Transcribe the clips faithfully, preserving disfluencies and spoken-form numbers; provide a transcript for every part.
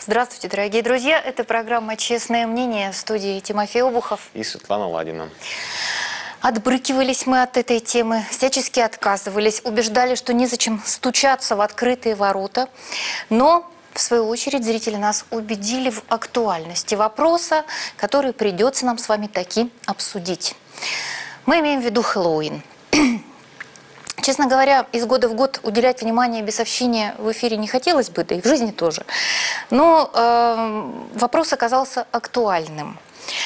Здравствуйте, дорогие друзья. Это программа «Честное мнение», в студии Тимофей Обухов и Светлана Ладина. Отбрыкивались мы от этой темы, всячески отказывались, убеждали, что незачем стучаться в открытые ворота. Но, в свою очередь, зрители нас убедили в актуальности вопроса, который придется нам с вами таки обсудить. Мы имеем в виду Хэллоуин. Честно говоря, из года в год уделять внимание бесовщине в эфире не хотелось бы, да и в жизни тоже. Но э, вопрос оказался актуальным.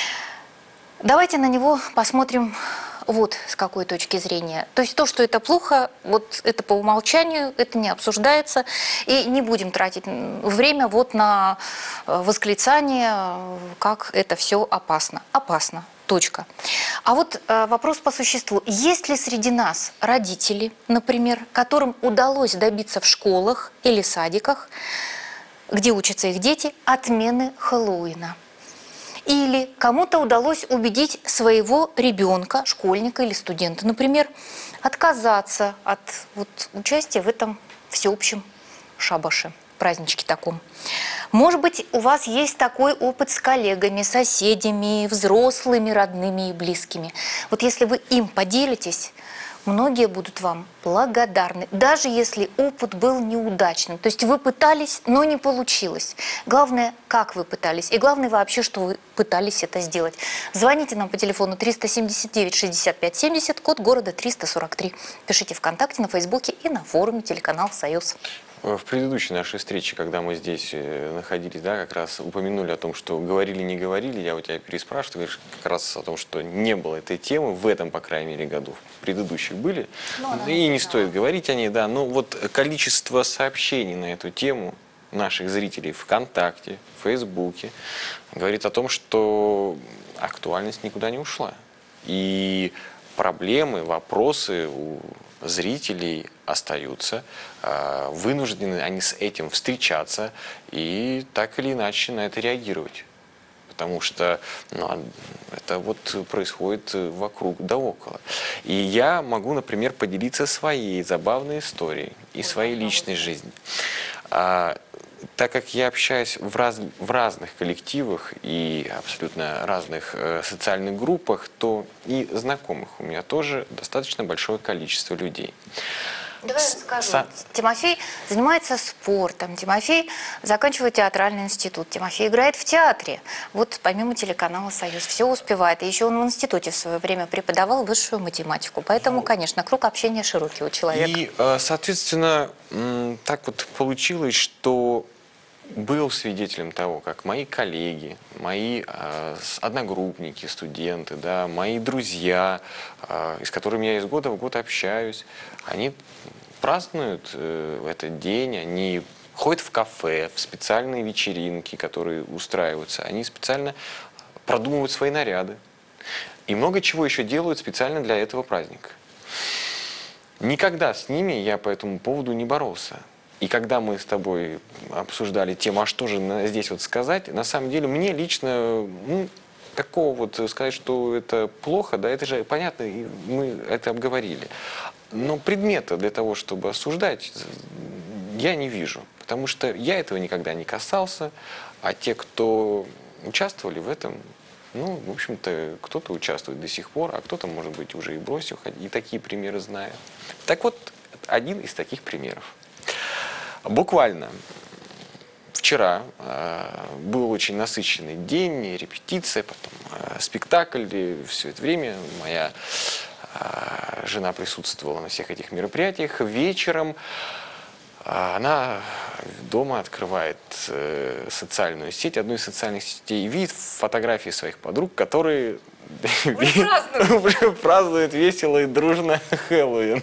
Давайте на него посмотрим вот с какой точки зрения. То есть то, что это плохо, вот это по умолчанию, это не обсуждается. И не будем тратить время вот на восклицание, как это все опасно. Опасно. Точка. А вот э, вопрос по существу. Есть ли среди нас родители, например, которым удалось добиться в школах или садиках, где учатся их дети, отмены Хэллоуина? Или кому-то удалось убедить своего ребенка, школьника или студента, например, отказаться от вот, участия в этом всеобщем шабаше, праздничке таком? Может быть, у вас есть такой опыт с коллегами, соседями, взрослыми, родными и близкими. Вот если вы им поделитесь, многие будут вам благодарны, даже если опыт был неудачным. То есть вы пытались, но не получилось. Главное, как вы пытались. И главное вообще, что вы пытались это сделать. Звоните нам по телефону триста семьдесят девять шестьдесят пять семьдесят, код города триста сорок три. Пишите ВКонтакте, на Фейсбуке и на форуме телеканал «Союз». В предыдущей нашей встрече, когда мы здесь находились, да, как раз упомянули о том, что говорили, не говорили, я у тебя переспрашиваю, ты говоришь как раз о том, что не было этой темы в этом, по крайней мере, году. В предыдущих были, ну, и не, не стоит говорить о ней, да, но вот количество сообщений на эту тему наших зрителей ВКонтакте, в Фейсбуке говорит о том, что актуальность никуда не ушла. И проблемы, вопросы у зрителей остаются, вынуждены они с этим встречаться и так или иначе на это реагировать. Потому что ну, это вот происходит вокруг да около. И я могу, например, поделиться своей забавной историей и своей личной жизнью. Так как я общаюсь в, раз, в разных коллективах и абсолютно разных э, социальных группах, то и знакомых у меня тоже достаточно большое количество людей. Давай я расскажу. Са... Тимофей занимается спортом, Тимофей заканчивает театральный институт, Тимофей играет в театре. Вот помимо телеканала «Союз» все успевает. И еще он в институте в свое время преподавал высшую математику. Поэтому, конечно, круг общения широкий у человека. И, соответственно, так вот получилось, что был свидетелем того, как мои коллеги, мои э, одногруппники, студенты, да, мои друзья, э, с которыми я из года в год общаюсь, они празднуют э, этот день, они ходят в кафе, в специальные вечеринки, которые устраиваются, они специально продумывают свои наряды и много чего еще делают специально для этого праздника. Никогда с ними я по этому поводу не боролся. И когда мы с тобой обсуждали тему, а что же здесь вот сказать, на самом деле мне лично, ну, такого вот сказать, что это плохо, да, это же понятно, и мы это обговорили. Но предмета для того, чтобы осуждать, я не вижу, потому что я этого никогда не касался, а те, кто участвовали в этом, ну, в общем-то, кто-то участвует до сих пор, а кто-то, может быть, уже и бросил, и такие примеры знаю. Так вот, один из таких примеров. Буквально вчера э, был очень насыщенный день, репетиция, потом э, спектакль, и все это время моя э, жена присутствовала на всех этих мероприятиях. Вечером э, она дома открывает э, социальную сеть, одну из социальных сетей, и видит фотографии своих подруг, которые празднуют весело и дружно Хэллоуин.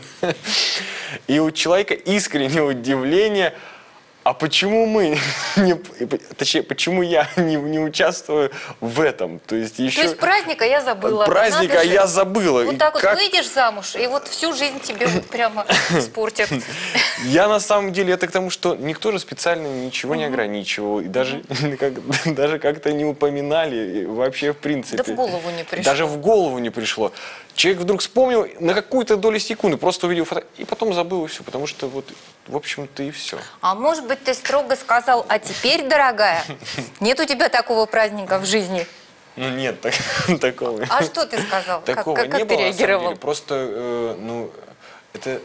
И у человека искреннее удивление, а почему мы, не, точнее, почему я не, не участвую в этом? То есть, еще... То есть праздника я забыла. Праздника вот я забыла. Вот так вот как... выйдешь замуж, и вот всю жизнь тебе вот прямо испортят. Я на самом деле, это к тому, что никто же специально ничего не ограничивал. И даже, как, даже как-то не упоминали вообще в принципе. Да в голову не пришло. Даже в голову не пришло. Человек вдруг вспомнил на какую-то долю секунды, просто увидел фото, и потом забыл все, потому что вот, в общем-то, и все. А может быть, быть, ты строго сказал, а теперь, дорогая, нет у тебя такого праздника в жизни? Ну нет, так, такого. А что ты сказал? Такого как, как, не как было, ты на самом реагировал? деле. Просто, э, ну, это,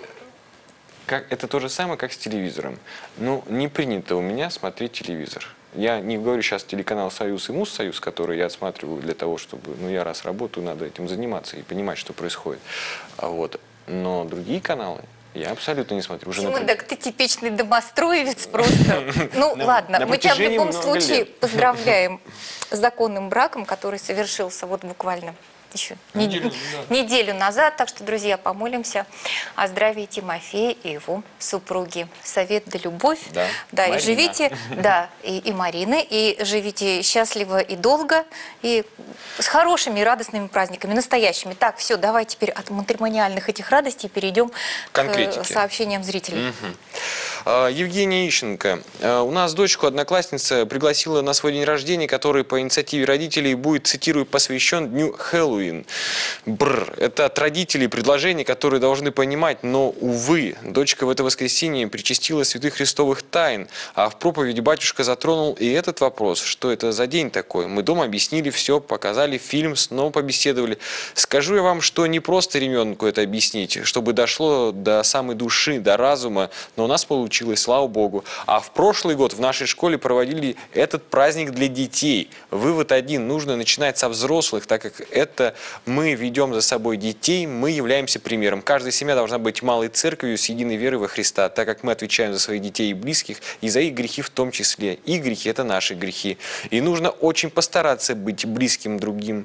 как, это то же самое, как с телевизором. Ну, не принято у меня смотреть телевизор. Я не говорю сейчас телеканал «Союз» и «Муз-Союз», который я отсматриваю для того, чтобы, ну, я раз работаю, надо этим заниматься и понимать, что происходит. А вот. Но другие каналы я абсолютно не смотрю. Уже Тима, на... так ты типичный домостроевец просто. Ну, На- ладно, на мы тебя в протяжении любом много случае лет. поздравляем с законным браком, который совершился вот буквально еще Неделю, нед- неделю назад. Так что, друзья, помолимся о здравии Тимофея и его супруги. Совет да любовь. Да. Да, и Марина. живите, да, и, и Марины, и живите счастливо и долго, и с хорошими и радостными праздниками, настоящими. Так, все, давай теперь от матримониальных этих радостей перейдем к Конкретике. сообщениям зрителей. Мгм. А, Евгения Ищенко. А, У нас дочку одноклассница пригласила на свой день рождения, который по инициативе родителей будет, цитирую, посвящен Дню Хэллоуин. Бррр. Это от родителей предложение, которые должны понимать, но, увы, дочка в это воскресенье причастила святых христовых тайн, а в проповеди батюшка затронул и этот вопрос, что это за день такой. Мы дома объяснили все, показали фильм, снова побеседовали. Скажу я вам, что не просто ребенку это объяснить, чтобы дошло до самой души, до разума, но у нас получилось, слава Богу. А в прошлый год в нашей школе проводили этот праздник для детей. Вывод один: нужно начинать со взрослых, так как это мы ведем за собой детей, мы являемся примером. Каждая семья должна быть малой церковью с единой верой во Христа, так как мы отвечаем за своих детей и близких, и за их грехи в том числе. Их грехи – это наши грехи. И нужно очень постараться быть близким другим,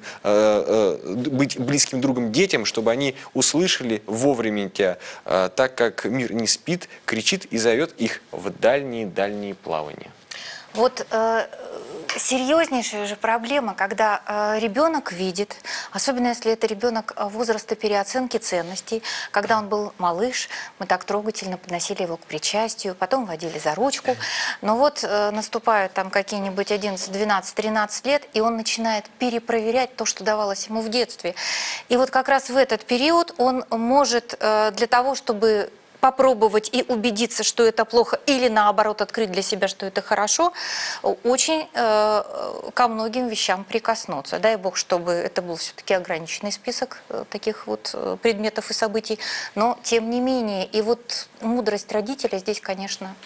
э, э, быть близким другом детям, чтобы они услышали вовремя тебя, э, так как мир не спит, кричит и зовет их в дальние-дальние плавания. Вот э, серьезнейшая же проблема, когда э, ребенок видит, особенно если это ребенок возраста переоценки ценностей, когда он был малыш, мы так трогательно подносили его к причастию, потом водили за ручку, но вот э, наступают там какие-нибудь одиннадцать, двенадцать, тринадцать лет, и он начинает перепроверять то, что давалось ему в детстве. И вот как раз в этот период он может э, для того, чтобы попробовать и убедиться, что это плохо, или наоборот открыть для себя, что это хорошо, очень э, ко многим вещам прикоснуться. Дай Бог, чтобы это был все-таки ограниченный список э, таких вот э, предметов и событий, но тем не менее. И вот мудрость родителя здесь, конечно,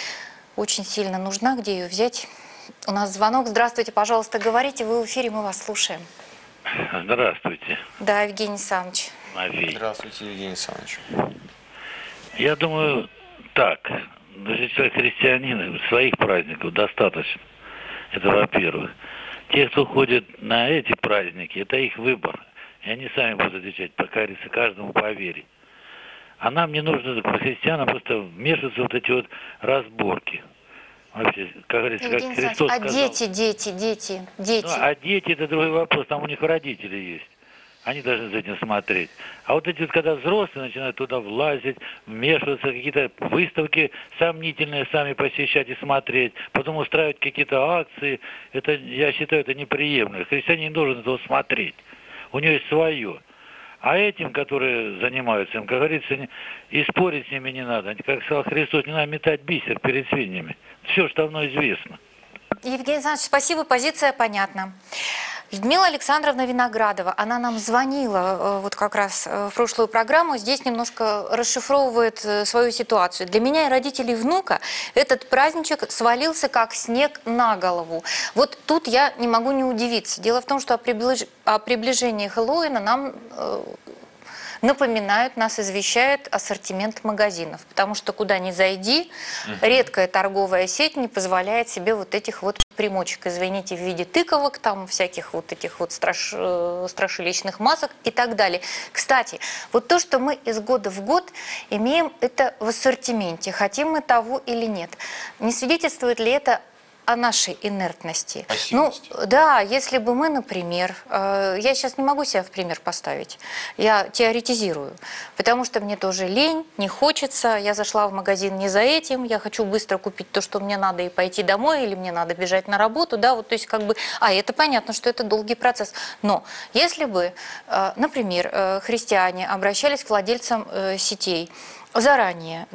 очень сильно нужна. Где ее взять? У нас звонок. Здравствуйте, пожалуйста, говорите, вы в эфире, мы вас слушаем. Здравствуйте, Да, Евгений Александрович. Мафий. Здравствуйте, Евгений Александрович. Я думаю, так, если человек христианин, своих праздников достаточно. Это во-первых. Те, кто ходит на эти праздники, это их выбор. И они сами будут отвечать, как говорится, каждому по вере. А нам не нужно, как христианам, просто вмешиваться в вот эти вот разборки. Вообще, как говорится, как Евгений Христос Александрович, а сказал. дети, дети, дети, дети. Ну, а дети — это другой вопрос, там у них родители есть. Они должны за этим смотреть. А вот эти вот, когда взрослые начинают туда влазить, вмешиваться, какие-то выставки сомнительные сами посещать и смотреть, потом устраивать какие-то акции, это, я считаю, это неприемлемо. Христианин не должен этого смотреть. У него есть свое. А этим, которые занимаются им, как говорится, не, и спорить с ними не надо. Как сказал Христос, не надо метать бисер перед свиньями. Все, что давно известно. Евгений Александрович, спасибо, позиция понятна. Людмила Александровна Виноградова, она нам звонила э, вот как раз э, в прошлую программу, здесь немножко расшифровывает э, свою ситуацию. Для меня и родителей внука этот праздничек свалился как снег на голову. Вот тут я не могу не удивиться. Дело в том, что о, приближ... о приближении Хэллоуина нам э, напоминают, нас извещает ассортимент магазинов. Потому что куда ни зайди, редкая торговая сеть не позволяет себе вот этих вот примочек, извините, в виде тыковок, там всяких вот этих вот страш... страшилищных масок и так далее. Кстати, вот то, что мы из года в год имеем это в ассортименте, хотим мы того или нет, не свидетельствует ли это о нашей инертности? Ну, да, если бы мы, например, э, я сейчас не могу себя в пример поставить, я теоретизирую, потому что мне тоже лень, не хочется, я зашла в магазин не за этим, я хочу быстро купить то, что мне надо, и пойти домой, или мне надо бежать на работу, да, вот, то есть как бы, а это понятно, что это долгий процесс, но если бы, э, например, э, христиане обращались к владельцам э, сетей заранее, да,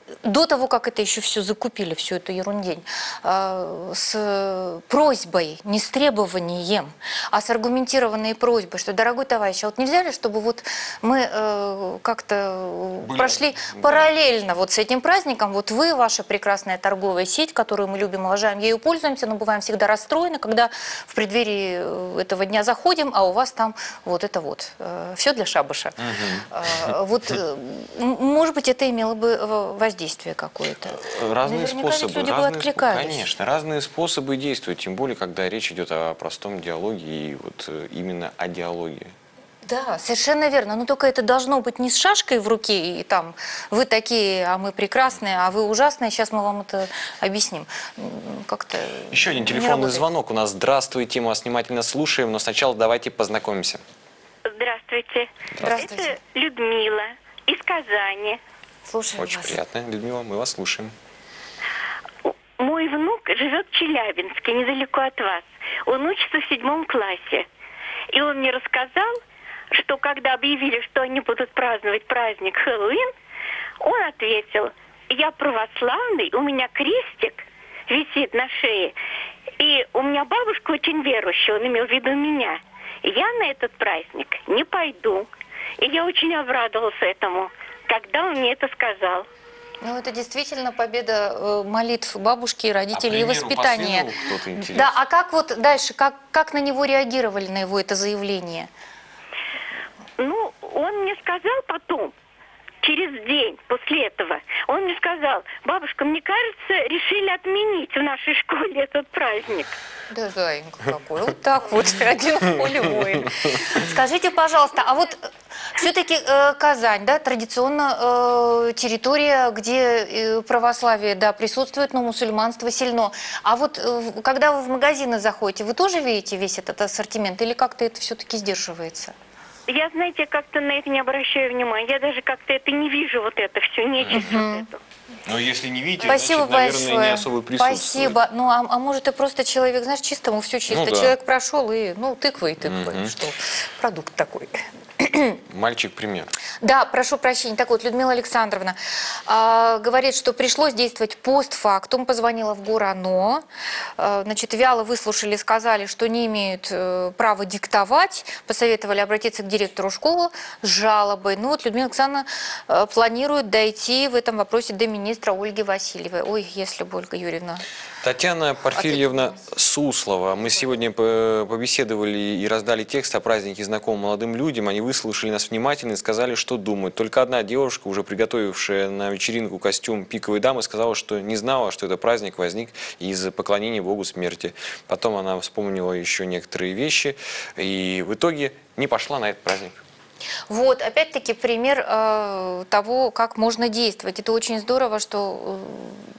до того, как это еще все закупили, всю эту ерундень, э, с просьбой, не с требованием, а с аргументированной просьбой, что, дорогой товарищ, а вот нельзя ли, чтобы вот мы э, как-то Были, прошли да. параллельно вот с этим праздником, вот вы, ваша прекрасная торговая сеть, которую мы любим, уважаем, ею пользуемся, но бываем всегда расстроены, когда в преддверии этого дня заходим, а у вас там вот это вот, э, все для шабаша. Мгм. Э, вот, э, м- может быть, это имело бы э, воздействие какое-то. Разные Наверняка ведь способы, люди бы разные спо- откликались. конечно, разные способы действуют, тем более, когда речь идет о простом диалоге и вот э, именно о диалоге. Да, совершенно верно. Но только это должно быть не с шашкой в руке, и там вы такие, а мы прекрасные, а вы ужасные, сейчас мы вам это объясним. М, Как-то Еще один не телефонный работает. звонок у нас. Здравствуйте, мы вас внимательно слушаем, но сначала давайте познакомимся. Здравствуйте. Здравствуйте. Это Людмила из Казани. Слушаем Очень вас. приятно, Людмила, мы вас слушаем. Мой внук живет в Челябинске, недалеко от вас. Он учится в седьмом классе. И он мне рассказал, что когда объявили, что они будут праздновать праздник Хэллоуин, он ответил: я православный, у меня крестик висит на шее. И у меня бабушка очень верующая, он имел в виду меня. Я на этот праздник не пойду. И я очень обрадовался этому, когда он мне это сказал. Ну, это действительно победа э, молитв бабушки, родителей и примеру воспитания. последовал кто-то, интересно? Да, а как вот дальше, как, как на него реагировали, на его это заявление? Ну, он мне сказал потом, через день после этого, он мне сказал: бабушка, мне кажется, решили отменить в нашей школе этот праздник. Да, зайенька какой, вот так вот, один в поле воин. Скажите, пожалуйста, а вот все-таки Казань, да, традиционно э, территория, где э, православие, да, присутствует, но мусульманство сильно. А вот э, когда вы в магазины заходите, вы тоже видите весь этот ассортимент или как-то это все-таки сдерживается? Я, знаете, как-то на это не обращаю внимания. Я даже как-то это не вижу, вот это все, нечисть вот эту. Но если не видите, Спасибо значит, наверное, большое. не особо присутствует. Спасибо. Ну, а, а может, и просто человек, знаешь, чистому все чисто. Ну да. Человек прошел и, ну, тыква и тыква. Мгм. Что? Продукт такой. Мальчик пример. Да, прошу прощения. Так вот, Людмила Александровна а, говорит, что пришлось действовать постфактум, позвонила в ГУР-ОНО, а, значит, вяло выслушали, сказали, что не имеют э, права диктовать, посоветовали обратиться к директору школы с жалобой. Ну вот Людмила Александровна э, планирует дойти в этом вопросе до министра Ольги Васильевой. Ой, если бы Ольга Юрьевна... Татьяна Порфирьевна Суслова. Мы сегодня по- побеседовали и раздали текст о празднике знакомым молодым людям. Они выслушали нас внимательно и сказали, что думают. Только одна девушка, уже приготовившая на вечеринку костюм пиковой дамы, сказала, что не знала, что этот праздник возник из поклонения Богу смерти. Потом она вспомнила еще некоторые вещи и в итоге не пошла на этот праздник. Вот, опять-таки, пример э, того, как можно действовать. Это очень здорово, что... э,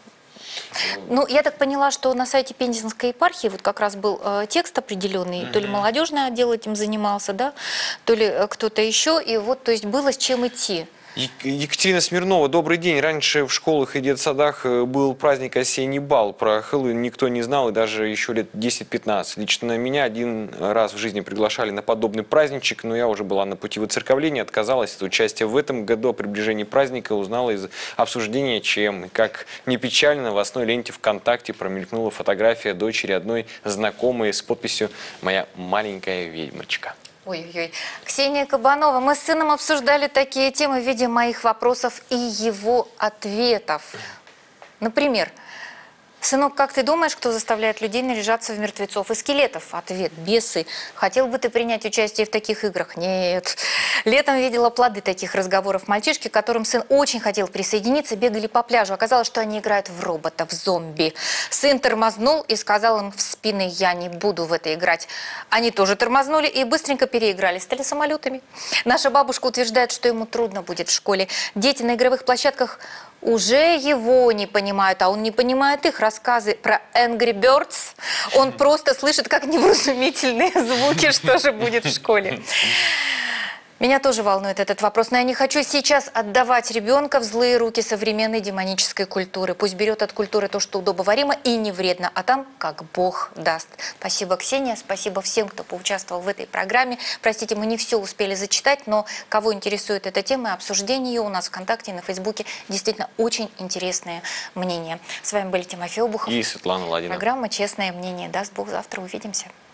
Ну, я так поняла, что на сайте Пензенской епархии вот как раз был э, текст определенный, то ли молодежный отдел этим занимался, да, то ли э, кто-то еще, и вот, то есть было с чем идти. Е- Екатерина Смирнова, добрый день. Раньше в школах и детсадах э, был праздник «Осенний бал». Про Хэллоуин никто не знал, и даже еще лет десять-пятнадцать. Лично меня один раз в жизни приглашали на подобный праздничек, но я уже была на пути выцерковления, отказалась от участия в этом году. О приближении праздника узнала из обсуждения чем. И как не печально, на новостной ленте ВКонтакте промелькнула фотография дочери одной знакомой с подписью «Моя маленькая ведьмочка». Ой-ой-ой. Ксения Кабанова, мы с сыном обсуждали такие темы в виде моих вопросов и его ответов. Например, сынок, как ты думаешь, кто заставляет людей наряжаться в мертвецов и скелетов? Ответ: бесы. Хотел бы ты принять участие в таких играх? Нет. Летом видела плоды таких разговоров. Мальчишки, к которым сын очень хотел присоединиться, бегали по пляжу. Оказалось, что они играют в роботов, зомби. Сын тормознул и сказал им в спины: я не буду в это играть. Они тоже тормознули и быстренько переиграли, стали самолетами. Наша бабушка утверждает, что ему трудно будет в школе. Дети на игровых площадках уже его не понимают, а он не понимает их рассказы про Angry Birds. Он просто слышит как невразумительные звуки, что же будет в школе. Меня тоже волнует этот вопрос, но я не хочу сейчас отдавать ребенка в злые руки современной демонической культуры. Пусть берет от культуры то, что удобоваримо и не вредно, а там как Бог даст. Спасибо, Ксения, спасибо всем, кто поучаствовал в этой программе. Простите, мы не все успели зачитать, но кого интересует эта тема, обсуждение ее у нас ВКонтакте и на Фейсбуке действительно очень интересные мнения. С вами были Тимофей Обухов. И Светлана Ладина. Программа «Честное мнение». Даст Бог, завтра увидимся.